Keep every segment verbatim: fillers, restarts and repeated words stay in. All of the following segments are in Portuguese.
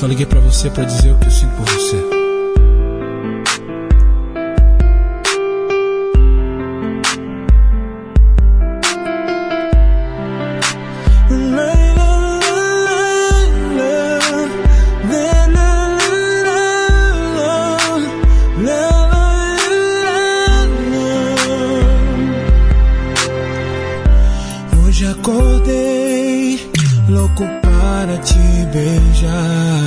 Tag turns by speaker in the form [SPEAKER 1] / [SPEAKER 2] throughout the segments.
[SPEAKER 1] Só liguei pra você pra dizer o que eu sinto por você. Hoje acordei louco para te beijar,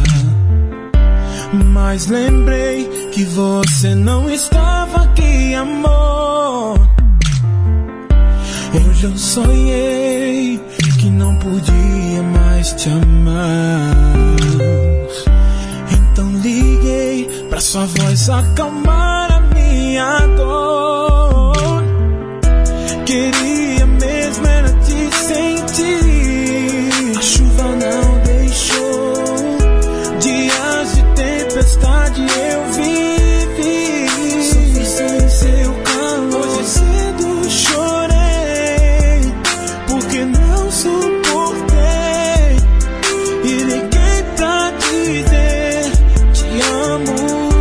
[SPEAKER 1] mas lembrei que você não estava aqui, amor. Hoje eu sonhei que não podia mais te amar, então liguei pra sua voz acalmar a minha dor. Queria mesmo era te sentir. A chuva não deixou, dias de tempestade eu vivi. Sofri sem seu calor. Hoje cedo chorei, porque não suportei. E liguei pra dizer te amo.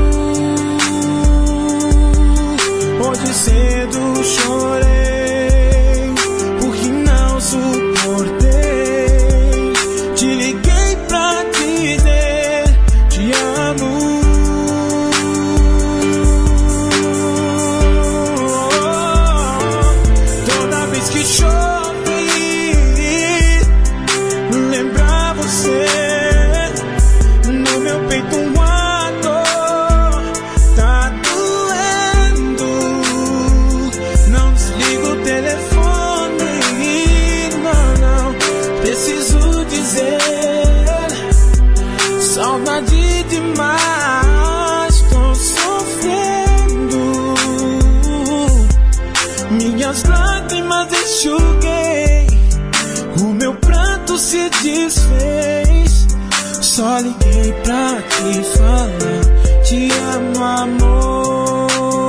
[SPEAKER 1] Hoje cedo chorei, porque não suportei. Te liguei pra dizer te amo. Toda vez que chove, lembrar você. No meu peito um ator tá doendo. Não desligo o telefone, não, não. Preciso dizer, saudade demais, tô sofrendo. Minhas lágrimas enxuguei, o meu pranto se desfez. Só liguei pra te falar te amo, amor.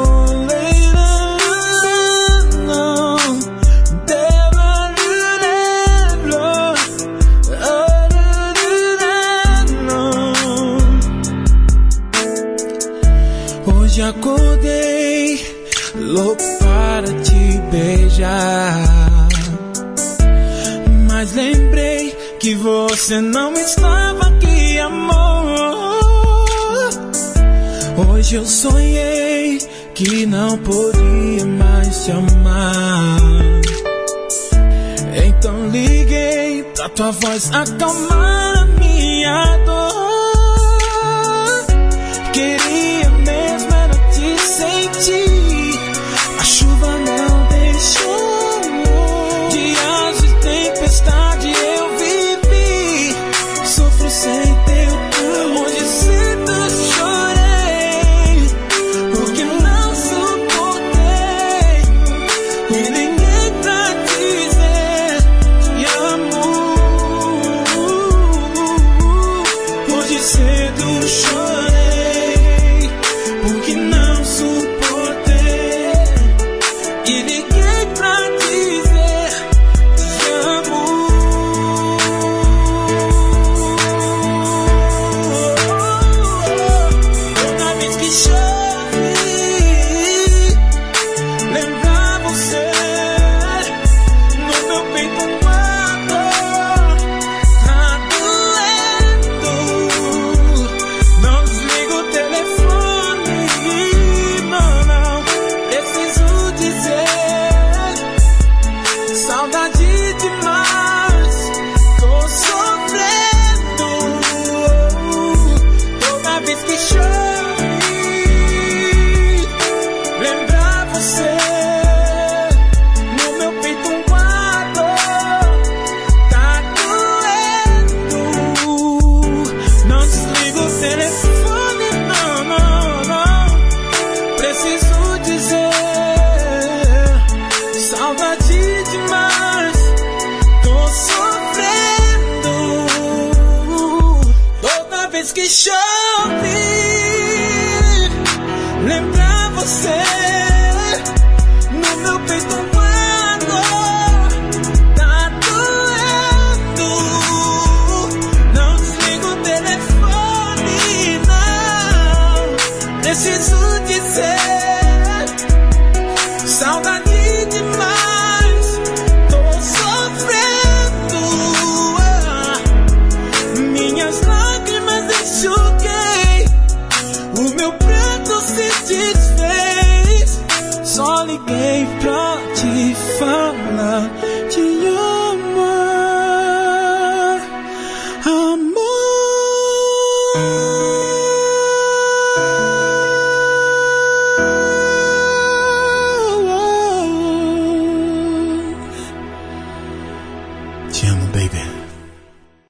[SPEAKER 1] Hoje acordei louco para te beijar, mas lembrei que você não estava aqui, amor. Hoje eu sonhei que não podia mais te amar, então liguei pra tua voz acalmar a minha dor. Queria mesmo era te sentir. A chuva não deixou, dias de tempestade eu vivi. Sofro sem teu calor. Hoje cedo chorei, porque não suportei. E liguei pra dizer te amo. Hoje cedo chorei, porque não suportei. E liguei pra dizer te amo. Toda vez que chove, lembrar você. No meu peito um ator tá doendo. Não desligo o telefone, não, não. Preciso dizer, saudade demais, tô sofrendo. Toda vez que chove, lembrar você. No meu peito um ator tá doendo. Não desligo o telefone, não, não, não. Preciso dizer, saudade demais, liguei pra te falar